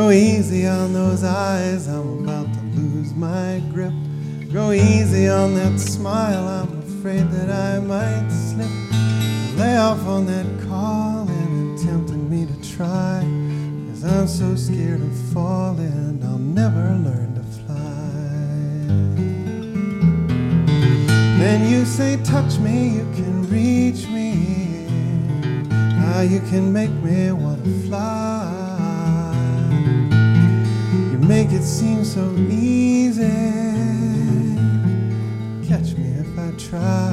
Go easy on those eyes, I'm about to lose my grip. Go easy on that smile, I'm afraid that I might slip. Lay off on that call and it tempted me to try, 'cause I'm so scared of falling, I'll never learn to fly. Then you say touch me, you can reach me, now you can make me want to fly. You make it seem so easy, catch me if I try.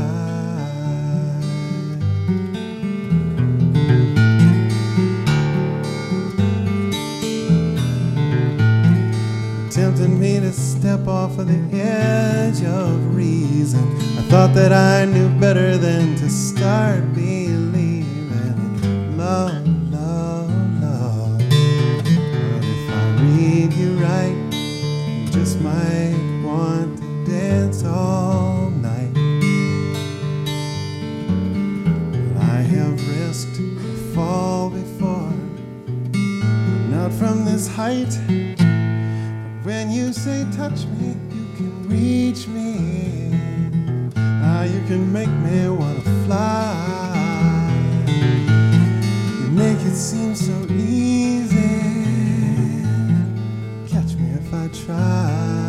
Tempting me to step off of the edge of reason. I thought that I knew better than to start believing in love, love, love. But if I read you right, you just might want to dance all night. But I have risked to fall before, not from this height. When you say touch me, you can reach me, now you can make me want to fly. You make it seem so easy, catch me if I try.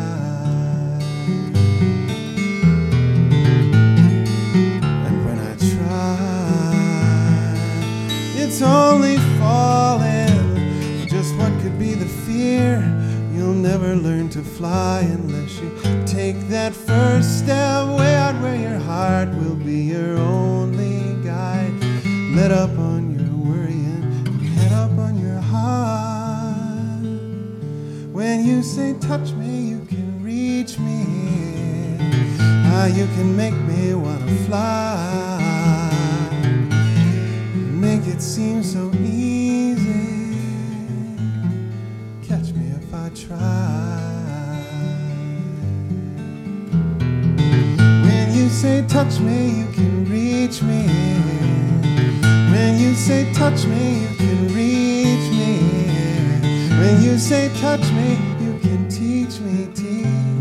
And when I try, it's only falling. Just what could be the fear? You'll never learn to fly unless you take that first step way out where your heart will be your only guide. Let up on your worrying, head up on your heart. When you say touch me, you can reach me, you can make me want to fly. You make it seem so easy, catch me if I try. When you say touch me, you can reach me. When you say touch me, you can reach me. When you say touch me, you can teach me, teach